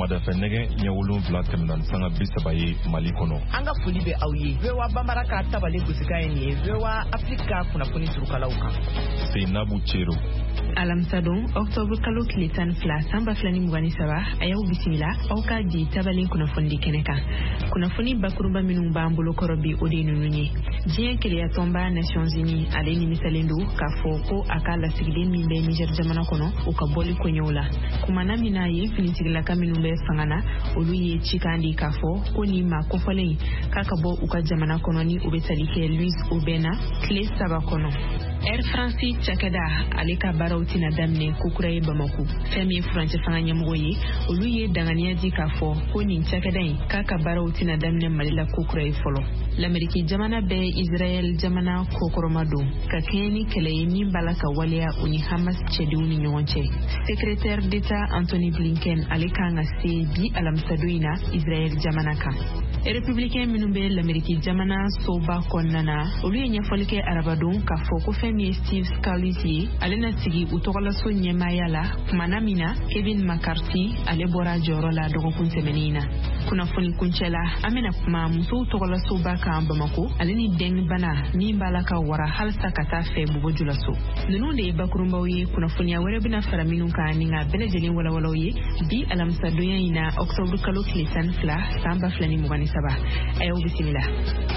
Somadafe nege nyewulun vla temnan sanga bisabaye Mali kono. Anga foli be awye. Vewa bambaraka tabale gusika eni. Vewa Afrika kunafuni turukalauka. Seinabu Chero. Alamsadon Octobre kalo kiletan fla samba flani mugani saba ayaw bisimila awka di tabale kunafundi keneka. Kunafuni bakurumba minumba ambulo korobi ode nununye. Jien kele ya tomba Nations Unies ale ni misalendo ka foko akala sigide mimbe Niger jamana kono ukaboli konyola. Kumana minaye finitigila kaminumbe fangana oluye chikandi kafo koni makofole kakabo uka jamana kono ni ubetalike Luis Obena kle saba kono. Air France Chakada aleka barauti na damne kukuraye Bamako. Femi France fanganya mgoye oluye dangania di kafo koni Chakada kaka barauti na damne malila kukuraye folo. L'Amérique jamana be Israel jamana kokoromado kakeni keleye min balaka walea uni Hamas cheduni nyonche. Secrétaire d'État Anthony Blinken aleka ngase bi alamsadoina Israel jamanaka. Républicain minumbe l'Amérique jamana soba konnana oluye nyafolike arabadon kafo ko Femi Steve Scalise alena sigi utokola so nyemayala manamina Kevin McCarthy alebora jorola dogo kunsemenina. Kuna foni kunchela amena kuma muso utokola so baka Bamako aleni deng bana mimbala ka wara halsa kata fe bugo julaso nunu de bakurumba wi kuna foni awere bina faraminu ka ninga belejeli wala wala wi bi alamsa doya ina Octobre kalo klisan fla samba flani mugani saba ayo bismillah.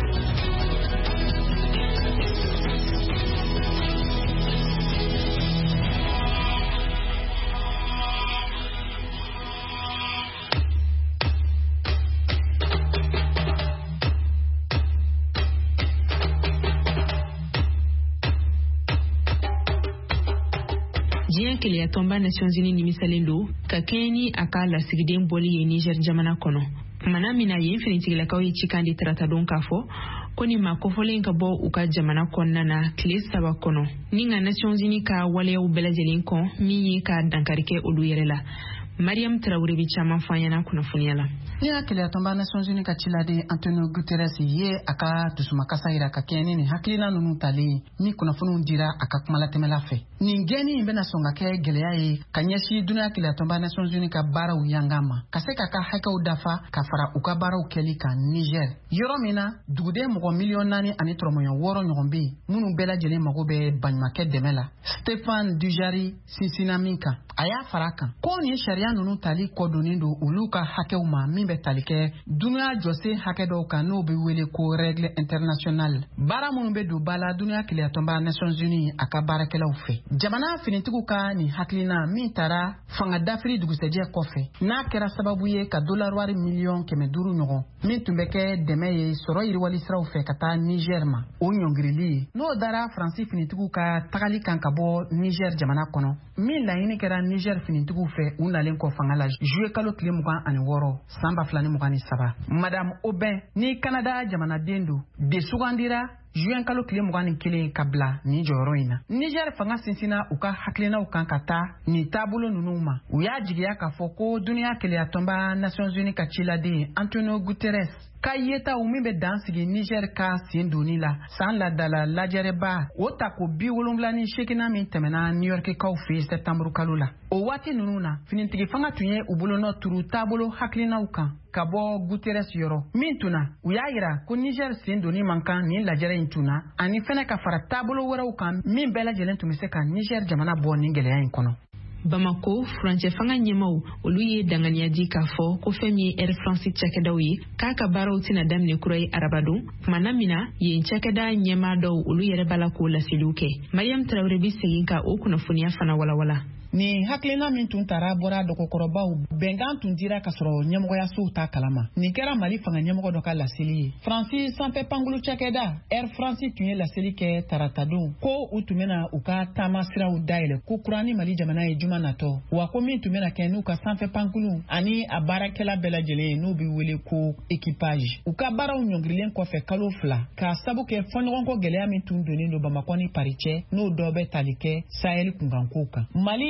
Kele ya tomba Nations Unies ni misalendo kakeni akala sigiden boli ye Niger jamana kono mana mina ye infinity la kawi chikandi tratadon kafo koni makofole ngabo uka jamana konna na kle saba kono ninga Nations Unies ka wale u belajelin ko mi ka dankarike odu yerela Mariam Traoré bichama fanyana kuna funiala. Ni akili ya tomba Nations Unies ka chilade Antonio Guterres ye aka tusumakasa ira kakeni ni hakilina nunu tali ni kuna funu ndira aka kumala temela fe. Ni ngeni imbena songa ke gelea ye kanyeshi dunia akili ya tomba Nations Unies ka bara uyangama. Kaseka ka haka udafa ka fara uka bara ukeli ka Niger. Yoromina dugude mgo milionani anitromoyo woro nyombi munu bela jene mgo be banymake demela. Stéphane Dujarric Sinsinamika aya faraka. Koni sharia nunu tali kodonindo uluka hake uma mimbe talike dunia jose hake do kano be wele ko règle internationale bara munu be do bala dunia kile atomba Nations Unies aka barakela ufe jamana finitiku ka ni haklina mintara fanga dafri duguseje kofe na kera sababu ye ka dollar wari million keme duru nyogo mintumbeke demeye soro iriwali sra ufe kata Niger ma o nyongirili no dara France finitiku ka tagali kankabo Niger jamana kono min la yini kera Niger finitiku fe unalen ko fangala jouer kalo kile mugan ani woro samba flani mugani saba Madame Aubin ni Canada jamana dendu de sugandira juin kalo kile mugani kile kabla ni joroina Niger fanga sinsina uka haklina ukankata ni tabulo nunuma uya jigiya ka foko dunia kile atomba Nations Unies ka chilade Antonio Guterres kayeta umimbe dansigi Niger ka sinduni la san la dala lajereba otako bi wolumblani shekina min temena New York ka fi septembre kalula o wati nununa finintigi fanga tunye ubulono turu tabolo haklina ukan kabo Guterres yoro mintuna uyayira ko Niger sinduni mankan ni lajere intuna ani fene ka fara tabolo wara ukan min bela jelen tumise ka Niger jamana bo ningele ya inkono Bamako, France fanga nyemau, oluye dangania di kafo, ko femi Air France Chakadawi, kaka barauti na damne kurai arabado, manamina, ye Chakada nyema do oluye rebala ko la siluke. Mariam Traoré biseginka o kuna funia fana wala wala. Ni haklina min tun tara bora doko korobau bengan tun dira kasoro nyemgo ya su ta kalama ni kera Mali fanga nyemgo doka la sili Francis Sampe Pangulu Chakeda Air France tunye la sili ke taratadu ko utumena uka tama sira udaile ko kurani Mali jamana e juma nato wa ko min tumena ke nuka Sampe Pangulu ani abara kela bela jele no bi wele ko equipage uka bara unyongrilen ko fe kalo fla ka sabu ke fonron ko gelea min tun doni no Bamako ni pariche no dobe talike Sahel kungankoka Mali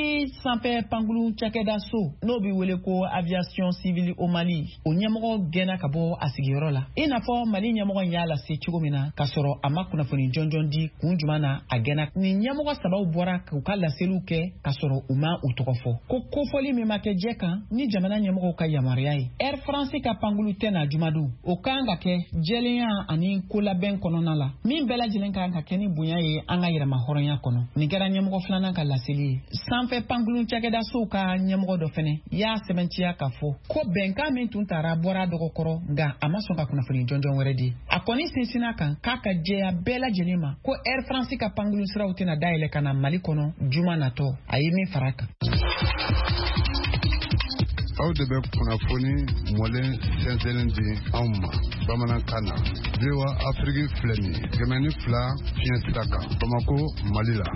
Mali sanfɛ pankulu cakɛda so n'o bi wele ko aviation civile au Mali o ɲɛmɔgɔ gɛnna ka bɔ a sigiyɔrɔ la i n'a fɔ Mali ɲɛmɔgɔ y'a lase cogo min na ka sɔrɔ a ma kunnafoni jɔnjɔn di kun juman na a gɛnna ni ɲɛmɔgɔ sabaw bɔra k'u ka laseliw kɛ ka sɔrɔ u ma u tɔgɔ fɔ ko kofɔli min ma kɛ jɛ kan ni jamana ɲɛmɔgɔw ka yamaruya ye Air France ka pankulu tɛ na jumadu o kan ka kɛ jɛlenya ani kolabɛn kɔnɔna la min bɛɛ lajɛlen kan ka kɛ ni bonya ye an ka yɛrɛma hɔrɔnya kɔnɔ nin kɛra ɲɛmɔgɔ filanan ka laseli ye sanfɛ pankulu cakɛda sow ka ɲɛmɔgɔ dɔ fɛnɛ y'a sɛbɛntiya ka fɔ ko bɛnkan min tun tara bɔra dɔgɔkɔrɔ nka a ma sɔn ka kunnafoni jɔnjɔn wɛrɛ di a kɔni sinsinna kan k'a ka jɛya bɛɛ lajɛlen ma ko Air France ka pankulu siraw tɛna dayɛlɛ ka na Mali kɔnɔ juma natɔ a ye min fara kan aw de bɛ kunnafoni mɔlen sɛnsɛnnen di anw ma bamanankan na VOA Afrique filɛ nin ye 200 fiɲɛ sira kan Bamako Mali la.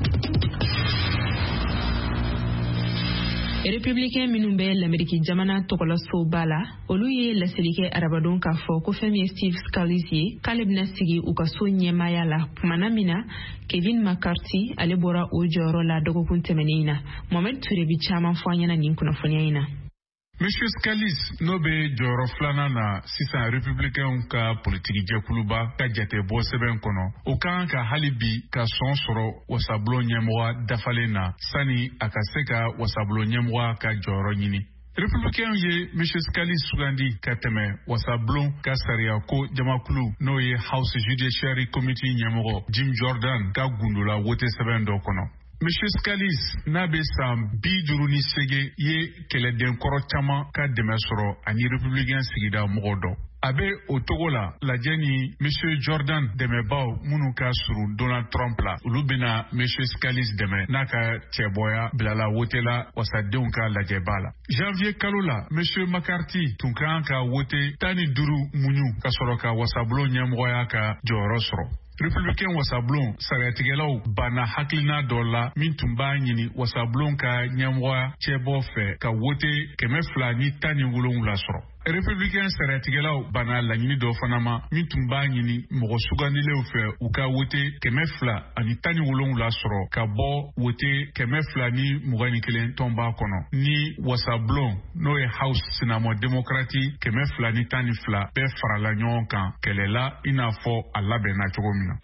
Républicain minnu bɛ l'Amérique jamana tɔgɔlasoba la olu ye laseli kɛ arabadon k'a fɔ ko fɛn min ye Steve Scalise ye k'ale bɛna sigi u ka so ɲɛmaaya la tumana min na Kevin McCarthy ale bɔra o jɔyɔrɔ la dɔgɔkun tɛmɛnen in na Mohamed Touré bi caman fɔ an ɲɛna nin kunnafoniya in na. Monsieur Scalise n'o bɛ jɔyɔrɔ filanan na sisan républicain ka politiki jɛkuluba ka jate bɔ sɛbɛn kɔnɔ o kan ka hali bi ka sɔn sɔrɔ wasabulon ɲɛmɔgɔ dafalen na sani a ka se ka wasabulon ɲɛmɔgɔ ka jɔyɔrɔ ɲini. Républicain ye Monsieur Scalise sugandi ka tɛmɛ wasabulon ka sariya ko jamakulu n'o ye House Judiciary Committee ɲɛmɔgɔ Jim Jordan ka gundola wote sɛbɛn dɔ kɔnɔ. Monsieur Scalise n'a bɛ san 58 ye kɛlɛden kɔrɔ caman ka dɛmɛ sɔrɔ ani républicain sigida mɔgɔ dɔ. A bɛ o togo la lajɛ ni Monsieur Jordan dɛmɛbaw minnu ka surun Donald Trump la olu bɛna Monsieur Scalise dɛmɛ n'a ka cɛbɔya bilala wote la wasadenw ka lajɛba la. Janvier kalo la Monsieur McCarthy tun kan ka wote 15 muɲu ka sɔrɔ ka wasabulon ɲɛmɔgɔya ka jɔyɔrɔ sɔrɔ. Républicain wasabulon sariyatigɛlaw banna hakilina dɔ la min tun b'a ɲini wasabulon ka ɲɛmɔgɔya cɛbɔ fɛ ka wote 217 sɔrɔ. Républicain sariyatigɛlaw banna laɲini dɔ fana ma min tun b'a ɲini mɔgɔ sugandilenw fɛ u ka wote 217 sɔrɔ ka bɔ wote 221 tɔnba kɔnɔ ni wasabulon n'o ye House Sinamɔ Démocrate 212 bɛɛ farala ɲɔgɔn kan kɛlɛla i n'a fɔ a labɛnna cogo min na.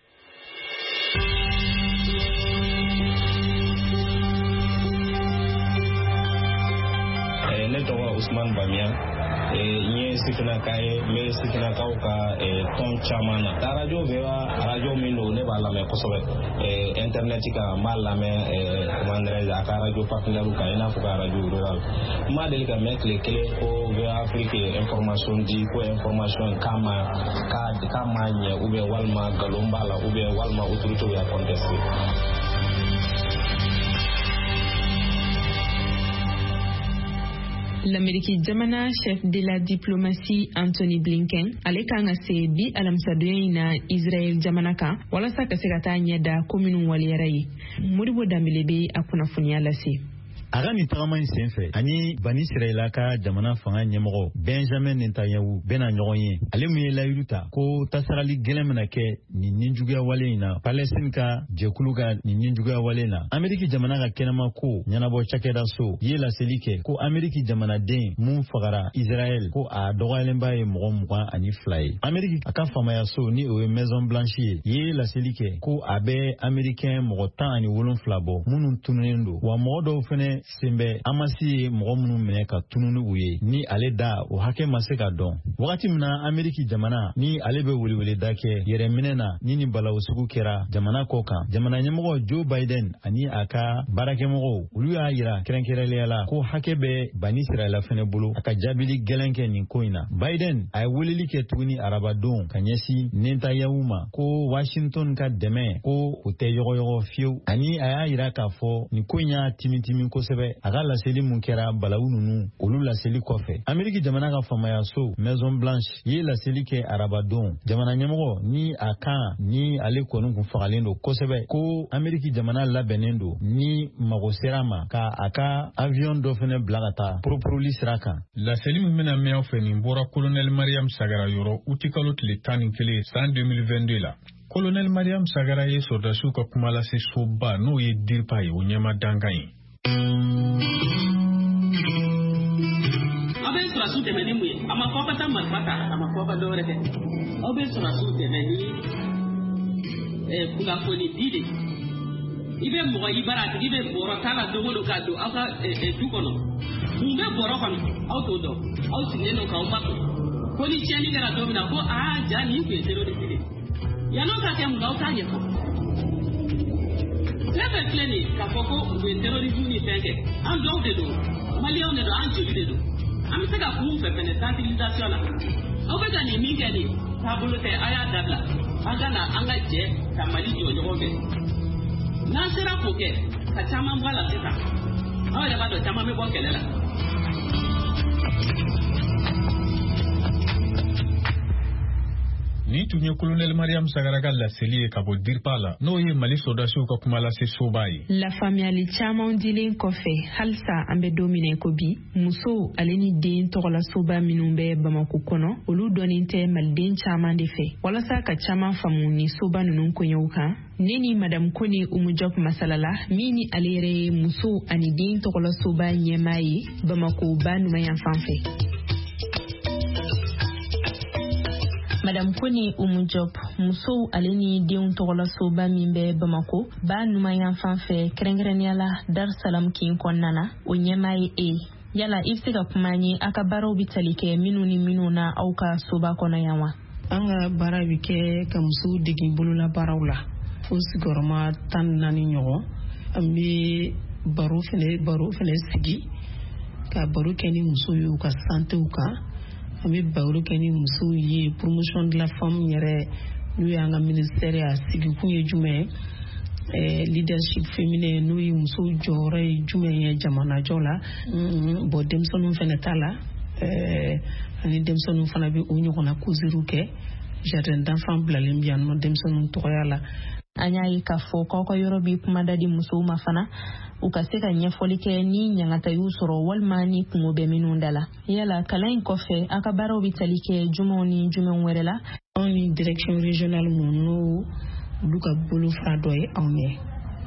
Ne tɔgɔ Usman Bamiya n ye sifinakaw ye n bɛ sifinakaw ka tɔn caman na radio VOA radio min don ne b'a lamɛn kosɛbɛ internet kan n b'a lamɛn a ka radio partenaire kan i n'a fɔ ka radio rural n ma deli ka mɛn tile kelen ko VOA Afrique information di ko information k'a ma ɲɛ ou bien walima nkalon b'a la ou bien walima autorité y'a contesté. L'Amérique jamana chef de la diplomatie Anthony Blinken ale kan ka se bi alamisadonya in na Israel jamana kan walasa ka se ka taa ɲɛda ko minnu waliyara ye Modibo Dambele bɛ a kunnafoniya lase. A ka nin tagama in senfɛ ani Bani Israɛla ka jamana fanga ɲɛmɔgɔ Benjamin Netanyahu bɛna ɲɔgɔn ye ale mun ye layiru ta ko tasarali gɛlɛn bɛna kɛ nin ninjuguya wale in na Palestine ka jɛkulu ka nin ninjuguya wale in na Ameriki jamana ka kɛnɛma ko ɲɛnabɔ cakɛda so ye laseli kɛ ko Ameriki jamanaden mun fagara Israel ko a dɔgɔyalenba ye mɔgɔ 22 ye Ameriki a ka famaya so ni o ye Maison Blanche ye laseli kɛ ko a bɛ Amerikɛn mɔgɔ 17 bɔ minnu tununen don wa mɔgɔ dɔw fɛnɛ senbɛ amasi ye mɔgɔ minnu minɛ ka tununi u ye ni ale da o hakɛ ma se ka dɔn wagati min na Ameriki jamana ni ale bɛ weleweleda kɛ yɛrɛminɛ na ni nin balawu sugu kɛra jamana kɔ kan jamana ɲɛmɔgɔ Joe Biden ani a ka baarakɛmɔgɔw olu y'a yira kɛrɛnkɛrɛnnenya la ko hakɛ bɛ Bani Israɛla fɛnɛ bolo a ka jaabili gɛlɛn kɛ nin ko in na Biden a ye weleli kɛ tuguni arabadon ka ɲɛsin Netanyahu ma ko Washington ka dɛmɛ ko o tɛ yɔgɔyɔgɔ fiyewu ani a y'a yira k'a fɔ nin ko in y'a timitimi kosɛbɛ a ka laseli mun kɛra balawu nunu olu laseli kɔfɛ Ameriki jamana ka famaya so Maison Blanche ye laseli kɛ arabadon jamana ɲɛmɔgɔ ni a kan ni ale kɔni kun fagalen don kosɛbɛ ko Ameriki jamana labɛnnen don ni mago sera ma ka a ka avion dɔ fɛnɛ bila ka taa poroporoli sira kan laseli min bɛna mɛn fɛ nin bɔra Colonel Mariam Sagara yɔrɔ uti kalo tile 11 san 2022 la Colonel Mariam Sagara ye sɔrdasiw ka kuma lase soba n'o ye DIRPA ye o ɲɛma dankan ye abe surasu tɛmɛni mun ye a ma fɔ ka taa marifa ta a ma fɔ ka dɔwɛrɛ kɛ aw bɛ surasu tɛmɛni kunnafoni di de i bɛ mɔgɔ i bara a tigi bɛ bɔrɔ k'a la dogo don k'a don aw ka du kɔnɔ mun bɛ bɔrɔ kɔnɔ aw t'o dɔn aw sigilen don k'aw ma ko ni tiɲɛni kɛra don min na ko ja nin tun ye terroriste de yan'o ka kɛ mun aw t'a ɲɛfɔ fɛn fɛn filɛ nin k'a fɔ ko u ye terrorisme ni fɛn kɛ an dɔw de don maliyɛnw de don an joli de don an bɛ se ka kun fɛ fɛnɛ sensibilisation la aw bɛ ka nin min kɛ nin taabolo tɛ a y'a dabila an ka na an ka jɛ ka Mali jɔ ɲɔgɔn fɛ n'an sera k'o kɛ ka caman bɔ a la sisan aw yɛrɛ b'a dɔn caman bɛ bɔ kɛlɛ la. Ni tun ye Colonel Mariam Sagara ka laseli ye ka bɔ Dirpa la n'o ye Mali soldasiw ka kuma lase soba ye. Lafaamuyali caman dilen kɔfɛ halisa an bɛ don min ko bi muso ale ni den tɔgɔla soba minnu bɛ Bamako kɔnɔ olu dɔnnen tɛ maliden caman de fɛ walasa ka caman faamu ni soba ninnu koɲɛw kan ne ni Madame Kone Umu Diop masalala min ni ale yɛrɛ ye muso ani den tɔgɔla soba ɲɛmaa ye Bamako ba numayan fanfɛ. Madame Kone Umu Diop muso ale ni denw tɔgɔla soba min bɛ Bamako ba numayan fanfɛ kɛrɛnkɛrɛnnenya la Dar Salam kin kɔnɔna na o ɲɛmaa ye yala i bɛ se ka kuma n ye aw ka baaraw bɛ tali kɛ minnu ni minnu na aw ka soba kɔnɔ yan wa? An ka baara bɛ kɛ ka musow dege bolola baaraw la fo sigiyɔrɔma 14 ɲɔgɔn an bɛ baro fɛnɛ sigi ka baro kɛ ni musow ye u ka santew kan an bɛ baro kɛ ni musow ye promotion de la femme yɛrɛ n'o ye an ka ministère a sigi kun ye jumɛn leadership féminin n'o ye musow jɔyɔrɔ ye jumɛn ye jamanajɔ la bon denmisɛnninw fɛnɛ t'a la ani denmisɛnninw fana bɛ o ɲɔgɔnna koziriw kɛ jardin d'enfants bilalen bɛ yan nɔ denmisɛnninw tɔgɔya la. An y'a ye k'a fɔ k'aw ka yɔrɔ bɛ kumada di musow ma fana u ka se ka ɲɛfɔli kɛ ni ɲangata y'u sɔrɔ walima ni kungo bɛ minnu da la yala kalan in kɔfɛ aw ka baaraw bɛ tali kɛ jumɛnw ni jumɛn wɛrɛ la? Anw ni direction régionale minnu olu ka bolofara dɔ ye anw ye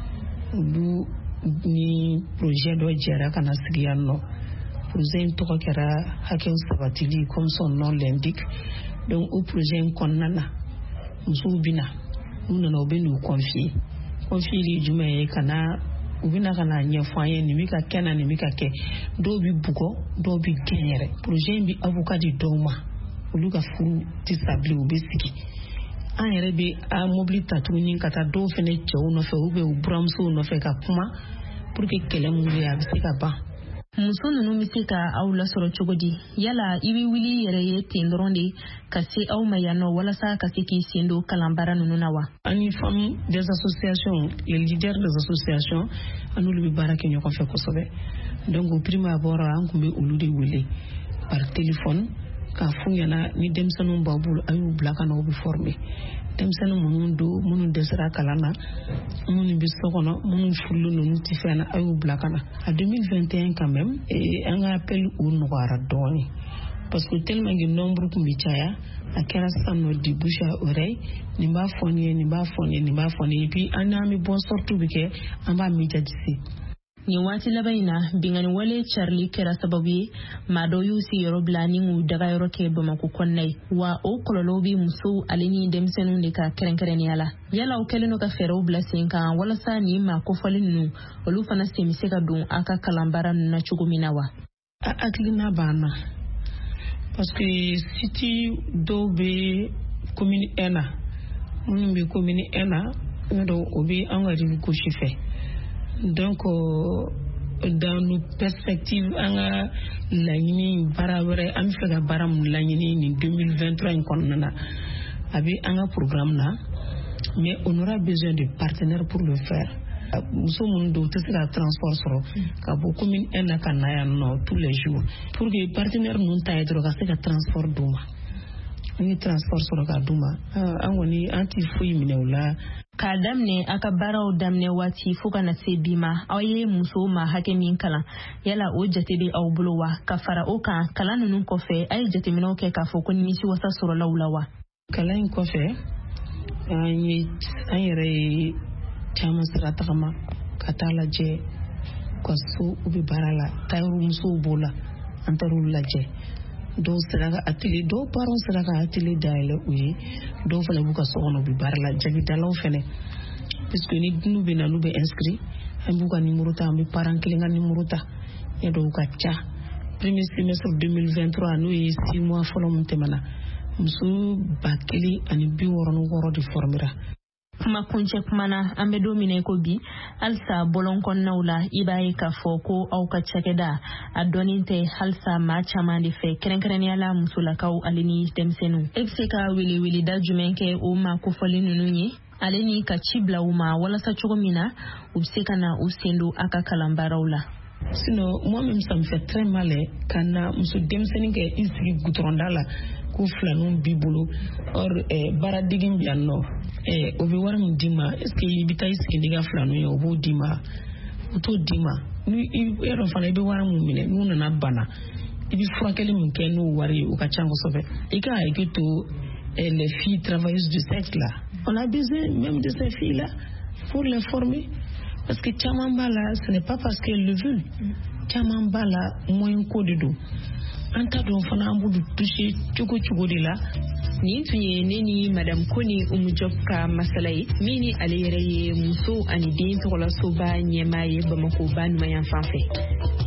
olu ni projet dɔ jɛra ka na sigi yan nɔ projet in tɔgɔ kɛra hakɛw sabatili comme son nom l'indique donc o projet in kɔnɔna na musow bɛ na u nana u bɛ n'u confier ye jumɛn ye ka na u bɛna ka na ɲɛfɔ an ye nin bɛ ka kɛ na nin bɛ ka kɛ dɔw bɛ bugɔ dɔw bɛ gɛn yɛrɛ projet in bɛ avocat di dɔw ma olu ka furu tɛ sa bilen u bɛ sigi an yɛrɛ bɛ a mobili ta tuguni ka taa dɔw fɛnɛ cɛw nɔfɛ u bɛ u buramusow nɔfɛ ka kuma pour que kɛlɛ mun bɛ a bɛ se ka ban. Muso ninnu bɛ se ka aw lasɔrɔ cogo di yala i bɛ wuli i yɛrɛ ye ten dɔrɔn de ka se aw ma yan nɔ walasa ka se k'i sen don kalanbaara ninnu na wa? Ani femmes des associations les leaders des associations an olu bɛ baara kɛ ɲɔgɔn fɛ kosɛbɛ donc au prime abord an tun bɛ olu de wele par téléphone k'a f'u ɲɛna ni denmisɛnninw b'aw bolo a y'u bila ka na u bɛ former denmisɛnnin minnu don minnu dɛsɛra kalan na minnu bɛ so kɔnɔ minnu furulen ninnu tɛ fɛn na a y'u bila ka na a 2021 quand même an ka appel o nɔgɔyara dɔɔnin parce que tellement que nombre tun bɛ caya a kɛra sisan nɔ de bouche à oreille nin b'a fɔ nin ye nin b'a fɔ nin ye nin b'a fɔ nin ye et puis an n'an bɛ bɔ sorties bɛ kɛ an b'a médiatiser. Nin waati laban in na bingani wale Charlie kɛra sababu ye maa dɔw y'u sigiyɔrɔ bila ni k'u dagayɔrɔ kɛ Bamako kɔnɔna ye wa o kɔlɔlɔw bɛ musow ale ni denmisɛnninw de ka kɛrɛnkɛrɛnnenya la yala aw kɛlen don ka fɛɛrɛw bila sen kan walasa nin maa kofɔli ninnu olu fana sen bɛ se ka don aw ka kalanbaara ninnu na cogo min na wa? A hakilina b'an na parce que site dɔw bɛ commune 1 na minnu bɛ commune 1 na o bɛ an ka rive gauche fɛ. Donc dans nos perspectives an ka laɲini baara wɛrɛ an bɛ fɛ ka baara mun laɲini nin 2023 in kɔnɔna na a bɛ an ka programme na mais on aura besoin de partenaires pour le faire. Muso minnu don u tɛ se ka transport sɔrɔ ka bɔ commune 1 na ka na yan nɔ tous les jours pour que partenaire ninnu ta ye dɔrɔn ka se ka transport d'u ma an ye transport sɔrɔ ka d'u ma an kɔni an tɛ foyi minɛ u la. K'a daminɛ a ka baaraw daminɛ waati fo ka na se bi ma aw ye musow ma hakɛ min kalan yala o jate bɛ aw bolo wa ka fara o kan kalan ninnu kɔfɛ a ye jateminɛw kɛ k'a fɔ ko nimisiwasa sɔrɔla u la wa? Kalan in kɔfɛ an yɛrɛ ye caman sira tagama ka taa lajɛ ka so u bɛ baara la tailleur-musow b'o la an taar'u lajɛ dɔw sera ka atelier dɔw parents sera ka atelier dayɛlɛ u ye dɔw fana b'u ka so kɔnɔ u bɛ baara la jagidalaw fana puisque ni n'u bɛ na n'u bɛ inscrit an b'u ka numéro ta an bɛ parent kelen ka numéro ta ya dɔw ka ca premier semestre 2023 n'o ye 6 mois fɔlɔ mun tɛmɛna muso 1,600 de formera. Kuma kunce kuma na an bɛ don min na ko bi halisa bɔlɔn kɔnɔnaw la i b'a ye k'a fɔ ko aw ka cakɛda a dɔnnen tɛ halisa maa caman de fɛ kɛrɛnkɛrɛnnenya la musolakaw ale ni denmisɛnninw. E bɛ se ka weleweleda jumɛn kɛ o maa kofɔlen ninnu ye ale ni ka ci bila u ma walasa cogo min na u bɛ se ka na u sen don a ka kalanbaaraw la. Sinon moi-même ça me fait très mal kana muso denmisɛnnin kɛ i sigi gutɔrɔnda la ko filanunw b'i bolo or baaradegin bi yan nɔ o bɛ wari min d'i ma est ce que i bɛ taa i sigi n'i ka filanun ye o b'o d'i ma o t'o d'i ma ni yɔrɔ fana i bɛ wari min minɛ n'u nana bana i bɛ furakɛli min kɛ n'o wari ye o ka ca kosɛbɛ i ka hakili to les filles travailleuses du sexe là on a besoin même de ces filles là pour les former. Parce que caman b'a la ce n'est pas parce qu'elles le veulent caman b'a la moyen ko de don an ta dɔn fana an b'u toucher cogo de la. Nin tun ye ne ni Madame Kone Umu Job ka masala ye min ni ale yɛrɛ ye muso ani den tɔgɔlasoba ɲɛmaa ye Bamako ba ɲuman fan fɛ.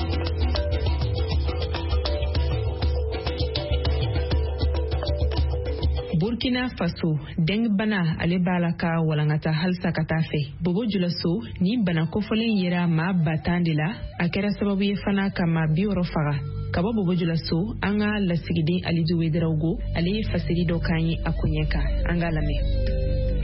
Burkina Faso dengue bana ale b'a la ka walankata halisa ka taa fɛ. Bobo Julaso ni bana kofɔlen yera maa 10 de la a kɛra sababu ye fana ka maa 60 faga. Ka bɔ Bobo Julaso an ka lasigiden Alidu Wederawogo ale ye fasiri dɔ k'an ye a ko ɲɛ kan an k'a lamɛn.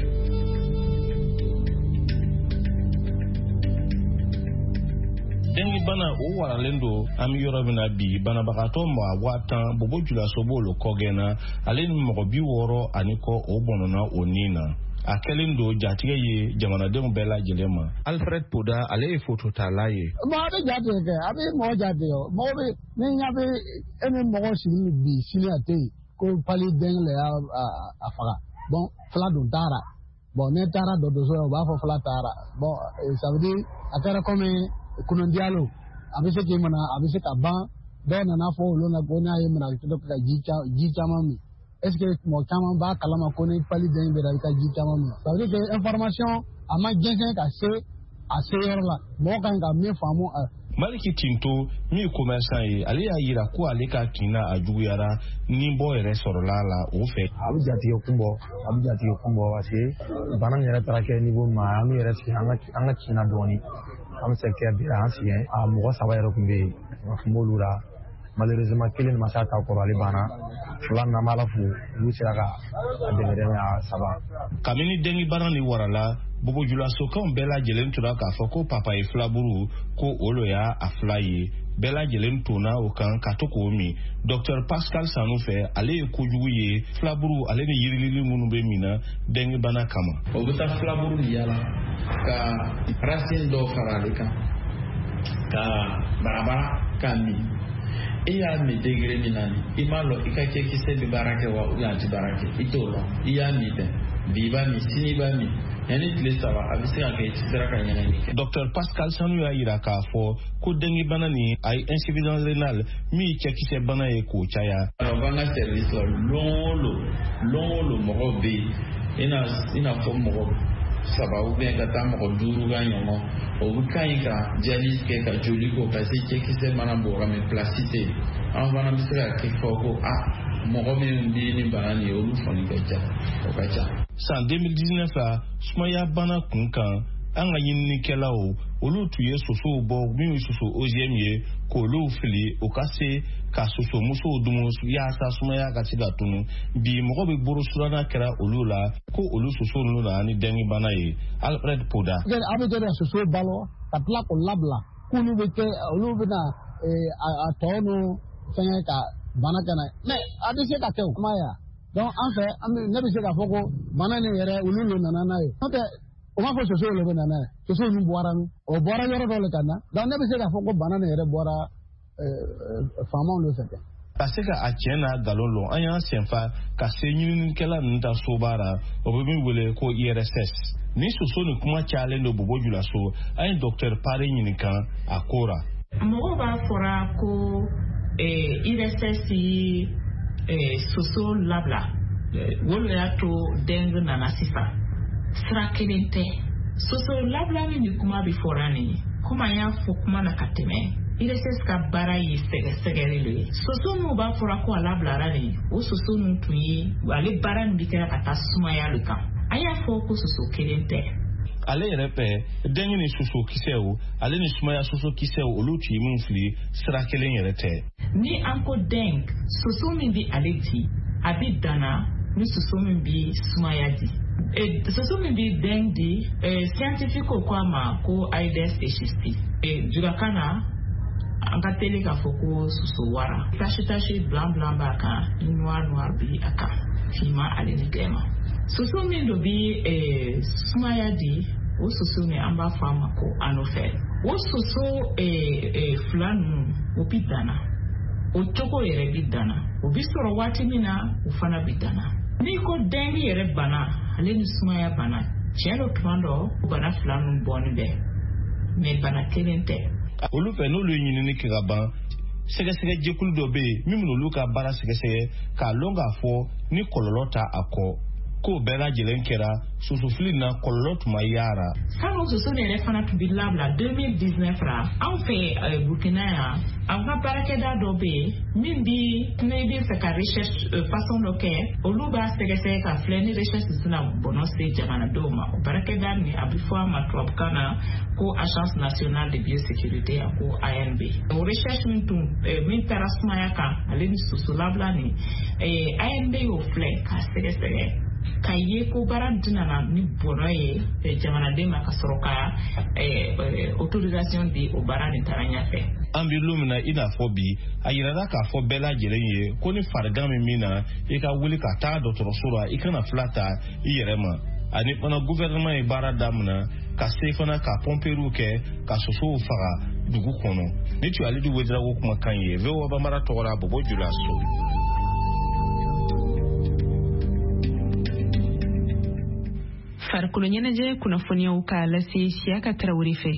Dengue bana o waralen do an bɛ yɔrɔ min na bi banabagatɔ maa 10 Bobo Julaso b'olu kɔ gɛnna ale ni mɔgɔ 60 ani kɔ o bɔnɔna o nin na a kɛlen do jatigɛ ye jamanadenw bɛɛ lajɛlen ma. Alfred Poda ale ye fototala ye. Mɔgɔ bɛ jatigɛ kɛ a bɛ mɔgɔ jatigɛ o mɔgɔ bɛ ni ɲɛ bɛ e ni mɔgɔ sigi bi sini a tɛ yen ko pali dengue le y'a faga bon fila dun taara bon ne taara dɔgɔtɔrɔso la u b'a fɔ fila taara bon ça veut dire a kɛra comme kunundiyalo a bɛ se k'i minɛ a bɛ se ka ban dɔw nana fɔ olu na ko n'a ye minɛ a bɛ ka ji caman min est ce que mɔgɔ caman b'a kalama ko ni pali den bɛ da i ka ji caman min ça veut dire que information a ma jɛnsɛn ka se a se yɔrɔ la mɔgɔ kan ka min faamu. Maliki Tinto min ye commerçant ye ale y'a yira ko ale ka kinna a juguyara ni bɔ yɛrɛ sɔrɔla la o fɛ. A bɛ jatigɛ kun bɔ parce que bana yɛrɛ taara kɛ niveau ma an bɛ yɛrɛ sigi an ka kinna dɔɔnin an bɛ se ka bi an sigi a mɔgɔ 3 yɛrɛ kun bɛ yen an kun b'olu la malheureusement kelen ma se ta kɔrɔ ale banna fila na ma la fu olu sera ka dɛmɛ a 3. Kabini dengue bana ni warala Bobo Julasokanw bɛɛ lajɛlen tora k'a fɔ ko papa ye filaburu ko olu y'a fila ye bɛɛ lajɛlen tonna o kan ka to k'o min. Dr Pascal Sanu fɛ ale ye kojugu ye filaburu ale ni yirilili minnu bɛ min na dengue bana kama. O bɛ taa filaburu ni yala ka racine dɔw fara ale kan ka barabara ka min i y'a min degré min na ni i m'a lɔn i ka cɛkisɛ bɛ baara kɛ wa ou bien a tɛ baara kɛ i t'o lɔn i y'a min dɛ bi i b'a min sini i b'a min yanni tile 3 a bɛ se ka kɛ i tɛ sera ka ɲɛnɛmini kɛ. Dr Pascal Sanu y'a yira k'a fɔ ko dengue bana ni a ye insuffisance rénale min ye cɛkisɛ bana ye k'o caya. Alors b'an ka service la long o long mɔgɔw bɛ yen i n'a fɔ mɔgɔ 3 ou bien ka taa mɔgɔ 5 ka ɲɔgɔn o bɛ ka ɲi ka dialyse kɛ ka joli ko parce que cɛkisɛ mana bɔ ka mɛ place tɛ yen an fana bɛ se ka kɛ fɔ ko mɔgɔ minnu bɛ ni bana nin ye olu fɔli ka ca o ka ca. San 2019 la sumaya bana kun kan an ka ɲininikɛlaw olu tun ye sosow bɔ min ye soso OGM ye k'olu fili o ka se ka soso musow dumu yaasa sumaya ka se ka tunu bi mɔgɔ bɛ boro surana kɛra olu la ko olu soso ninnu na ni dengue bana ye. Alfred Poda. A bɛ jɛ ka soso balo ka tila k'o labila k'olu bɛ kɛ olu bɛ na a tɔ n'u fɛngɛ ka bana kɛ n'a ye mais a bɛ se ka kɛ o kuma ya donc an fɛ ne bɛ se k'a fɔ ko bana nin yɛrɛ olu le nana n'a ye n'o tɛ o b'a fɔ soso le bɛ nana ye soso ninnu bɔra min o bɔra yɔrɔ dɔ le ka na donc ne bɛ se k'a fɔ ko bana nin yɛrɛ bɔra faamaw de fɛ. Ka se ka a tiɲɛ n'a nkalon lɔn an y'an senfa ka se ɲininikɛla ninnu ta soba la o bɛ min wele ko IRSS. ni soso ni kuma cayalen do bobo jula so an docteur pare ɲinikan a kora mɔgɔ b'a fɔra ko IRSS soso labla wolo y'a to dengue nana sisan sira kelen tɛ soso labla ni kuma bɛ fɔra nin kuma y'a fɔ kuma na ka tɛmɛ IRSS ka baara ye sɛgɛsɛgɛli de ye soso minnu b'a fɔra ko a lablara nin o soso ninnu tun ye ale baara nin bɛ kɛ ka taa sumaya de kan a y'a fɔ ko soso kelen tɛ ale yɛrɛ fɛ dengue ni soso kisɛw ale ni sumaya soso kisɛw olu tun ye min fili sira kelen yɛrɛ tɛ ni an ko dengue soso min bɛ ale di a bɛ danna ni soso min bɛ sumaya di soso min bɛ dengue di scientifique ko a ma ko Aedes aegypti jurakan na an ka teli k'a fɔ ko soso wara tache blanc b'a kan ni noir bi a kan finman ale ni gɛlɛman soso min dɔ bi sumaya di o soso ni an b'a fɔ a ma ko anophèle o soso fila ninnu o bi danna o cogo yɛrɛ bi danna o bi sɔrɔ waati min na o fana bi danna n'i ko dengue yɛrɛ bana ale ni sumaya bana tiɲɛ do tuma dɔ bana fila ninnu bɔnnen bɛ mais bana kelen tɛ olu fɛ n'olu ye ɲinini kɛ ka ban sɛgɛsɛgɛ jɛkulu dɔ bɛ yen min olu ka baara sɛgɛsɛgɛ k'a lɔn k'a fɔ ni kɔlɔlɔ ta a kɔ k'o bɛɛ lajɛlen kɛra sosofili na kɔlɔlɔ tuma yara sanu soso ni yɛrɛ fana tun bɛ labila 2019 ra anw fɛ Burkina yan an ka baarakɛda dɔ bɛ yen min ne bɛ fɛ ka recherche façon dɔ kɛ olu b'a sɛgɛsɛgɛ ka filɛ ni recherche sina bɔnɔ se jamanadenw ma o baarakɛda ni a bɛ fɔ a ma tubabukan na ko agence nationale de biosécurité a ko ANB o recherche min taara sumaya kan ale ni soso labila ni ANB y'o filɛ k'a sɛgɛsɛgɛ ka ye ko baara tɛna na ni bɔnɔ ye jamanaden ma ka sɔrɔ ka autorisation di o baara nin taara ɲɛfɛ an bɛ don min na i n'a fɔ bi a yirala k'a fɔ bɛɛ lajɛlen ye ko ni farigan min na i ka wuli ka taa dɔgɔtɔrɔso la i kana fila ta i yɛrɛ ma ani fana gouvernement ye baara daminɛ ka se fana ka pɔnperuw kɛ ka sosow faga dugu kɔnɔ ni tun ale de wedira ko kumakan ye VOA Bambara tɔgɔ la Bobo Jula So. Farikolo ɲɛnajɛ kunnafoniyaw k'a lase Siyaka Tarawele fɛ.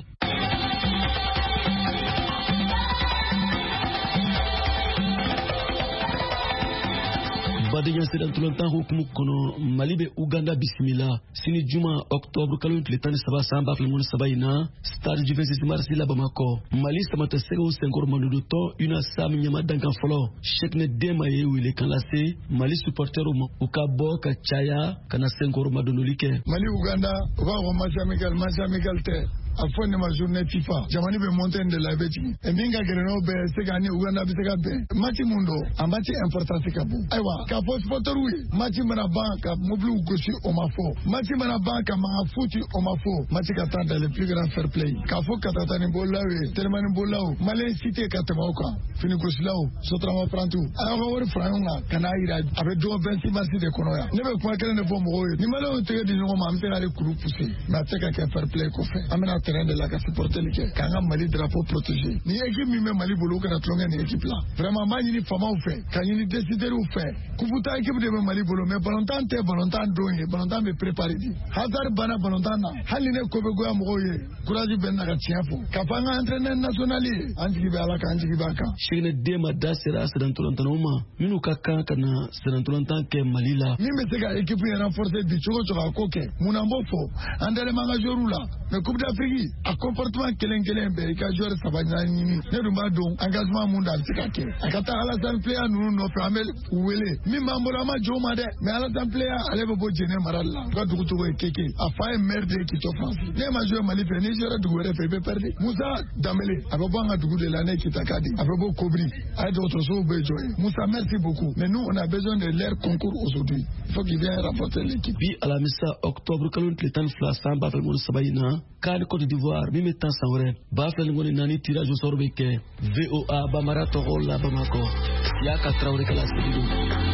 Badenya sedan tulantan hukumu kono Mali be Uganda bisimila sini juma Octobre kalo tile 17 san 2017 ina stade du 26 mars la Bamako Mali samata sego senkor manudo to una sam nyama dankan folo shekne dema ye wile kan lase Mali supporter o ka bo ka chaya kana senkor madonolike Mali Uganda ba ko match amical te a fɔ ne ma journée FIFA jamani bɛ montagne de la bɛti et min ka gɛlɛn n'o bɛɛ se ka ni Uganda bɛ se ka bɛn match mun don a match importance ka bon ayiwa k'a fɔ supporteriw ye match mana ban ka mobiliw gosi o ma fɔ match mana ban ka mankan futi o ma fɔ match ka taa dans le plus grand fair play k'a fɔ katatani bolilaw ye telemani bolilaw maliyɛn si tɛ ka tɛmɛ o kan fini gosilaw sotarama parantiw a y'aw ka wari fara ɲɔgɔn kan ka n'a yira a bɛ dɔn 26 mars de kɔnɔ yan ne bɛ kuma kelen de fɔ mɔgɔw ye ni maliyɛnw tɛgɛ di ɲɔgɔn ma an bɛ se k'ale kuru pousser mais a tɛ ka kɛ fair play kɔfɛ an bɛna terrain de la ka supporter ke k'an ka Mali drapeau protéger ni équipe min bɛ Mali bolo kana tulonkɛ ni équipe la vraiment b'a ɲini famaw fɛ ka ɲini décideurs fɛ kufuta équipe de bɛ Mali bolo mais ballontan tɛ ballontan don ye ballontan bɛ préparer di hasard bana ballontan na hali ne ko bɛ goya mɔgɔw ye courage bɛ na ka tiɲɛ fɔ ka fɔ an ka entraîneur national ye an jigi bɛ Ala kan an jigi b'a kan shigine dema da sera sedan tulantanw ma minnu ka kan kana sedan tulantan kɛ Mali la min bɛ se ka équipe ye renforcer bi cogo cogo a ko kɛ mun na n b'o fɔ an dalen b'an ka joueurs la mais Coupe d'Afrique a comportement kelen bɛɛ i ka joueur saba ɲini ne dun b'a dɔn engagement mun da a bɛ se ka kɛ a ka taa Alassane Pléa ninnu nɔfɛ an bɛ u wele min b'an bolo an ma jɔ o ma dɛ mais Alassane Pléa ale bɛ bɔ Jɛnɛ mara la u ka dugu tɔgɔ ye Keke a fa ye maire de ye Kito France ne ma joué Mali fɛ n'i joué dugu wɛrɛ fɛ i bɛ perdre Musa Dambele a bɛ bɔ an ka dugu de la ne ye Kitakadi a bɛ bɔ Kobri a ye dɔgɔtɔrɔsow bɛɛ jɔ ye Musa merci beaucoup mais nous on a besoin de leur concours aujourd'hui il faut qu'il vienne rapporter l'équipe bi alamisa Octobre kalo tile 12 san 2017 ina CAN Côte d'Ivoire mi me tan san wɛrɛ ba filɛ ngoni nani tirage au sort bɛ kɛ VOA Bambara tɔgɔ la Bamako Siyaka Tarawele kala sedido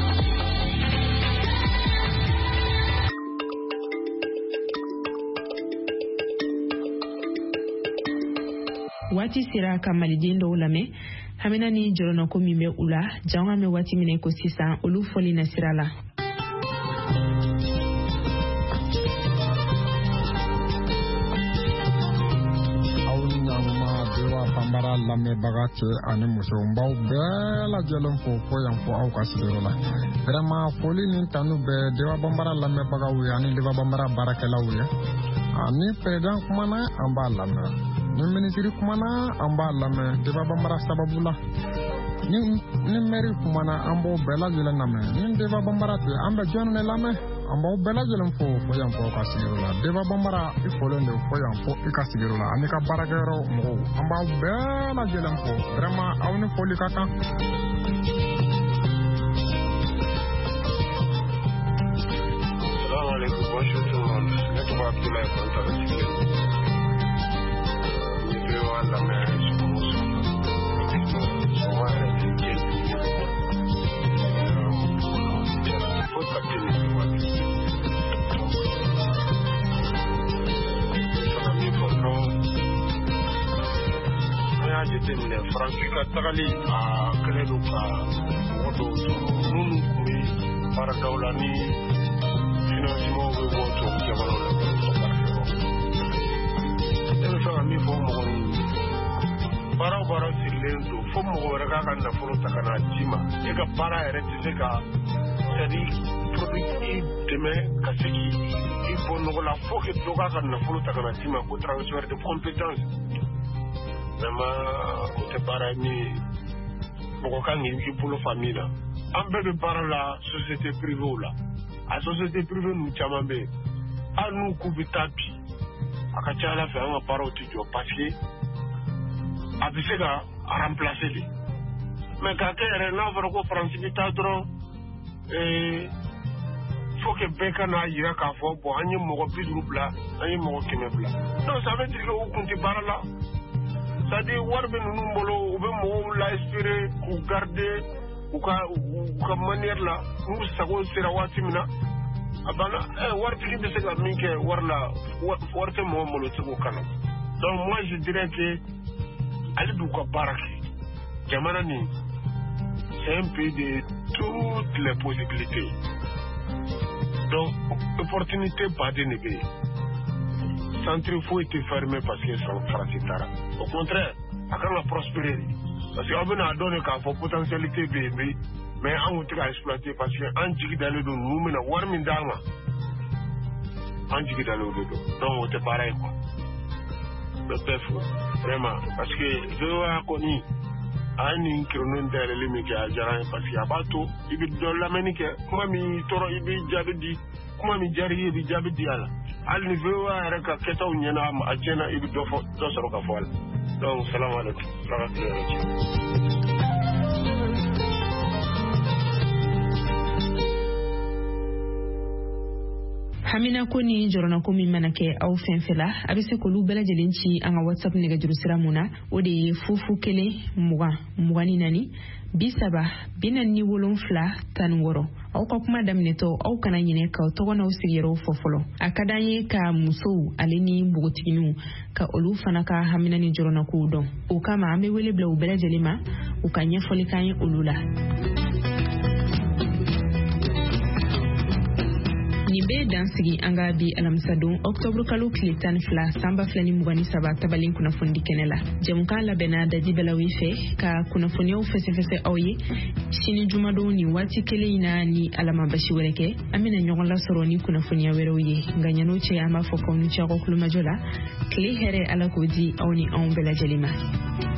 waati sera ka maliden dɔw lamɛn hamina ni jɔrɔnako min bɛ u la janw an bɛ waati minɛ ko sisan olu fɔli na sira la lamɛnbaga cɛ ani muso n b'aw bɛɛ lajɛlen fo yan fo aw ka sigiyɔrɔ la vraiment foli ni tanu bɛ Deba Bambara lamɛnbagaw ye ani Deba Bambara baarakɛlaw ye ani président kumana an b'a lamɛn ni ministre kumana an b'a lamɛn Deba Bambara sababu la ni maire kumana an b'o bɛɛ lajɛlen lamɛn ni Deba Bambara tɛ an bɛ jɔn de lamɛn an b'aw bɛɛ lajɛlen fo yan fo aw ka sigiyɔrɔ la Deba Bambara i fɔlen don fo yan fo i ka sigiyɔrɔ la ani ka baarakɛyɔrɔ mɔgɔw an b'aw bɛɛ lajɛlen fo vraiment aw ni foli ka kan. Bonjour tout le monde, je suis Abdoulaye Fantara Sikir. Je vais voir la mer, je pense. Je vois un ticket. Il faut capter les voix. Son ami Fondo. Je termine. Francis Katakali a créé le cas. Nous courons par Daoulani. Finalement, we want to give our own bara silenzo fomo waraga kana folo takana jima ega para eretiseka sedi produit deme kaseki ipono la foke toga kana folo takana jima ko transfert de compétences vraiment o te para ni boko kangi ipulo famille ambe para la société privée là a société privée nous chamambe a nous kubitapi akachala fa nga paroti jo parce que abisega a remplacer lui mais quand elle na varo ko francibita dro faut que beka na yira ka fo bo anyi mo bi groupe là anyi mo kimebla donc ça veut dire que on compte par là ça dit warbe nous mbolo ou be mo la espérer ou garder ou ka manière là nous sago sera watimina abana warti bi se ga minke warla warte mo mbolo tsugo kana donc moi je dirais que Ali Douka Baraki, Jamanani, c'est un pays de toutes les possibilités. Donc, opportunité pas dénégrée. Centre-faut était fermé parce qu'ils sont francitara. Au contraire, à quand la prospérer. Parce qu'on a donné qu'à faut potentialité bébé, mais on a exploité parce qu'en jigi dans le dos, nous menons warmin dama. En jigi dans le dos. Donc, on était pareil quoi. Vraiment, parce que je vois connu un chrono de la limite à Jaran parce qu'il y a bateau, il veut de l'Amérique, comment mi toro il veut jabedi, comment mi jari il veut jabedi ala. Al niveau à reka keta unyana à Jena il veut do soroka foal. Donc salam alaikum. Hamina ko ni jorona ko min manake aw fenfela abise ko lu bela jelenci anga WhatsApp ne ga juru siramuna o de fufu kele mugani nani bisaba binan ni wolon fla tan woro aw ko kuma damne to aw kana nyine ka to gona usigero fofolo akadanye ka muso aleni bugotiginu ka olu fana ka hamina ni jorona ko don o kama ambe wele bla u bela jelema o kanya foli kan olula Nibe dansigi anga bi alamsadon Octobre kalo klitan fla samba flani mugani saba tabalin kuna fundi kenela jamuka la bena da dibela wife ka kuna funi au fese auye shini jumado ni wati kele ina ni alama bashi wereke amina nyogon la soroni kuna funi ya weroye nganyano che ama foko nu chako kuluma jola kli here ala kodi au ni on bela jelima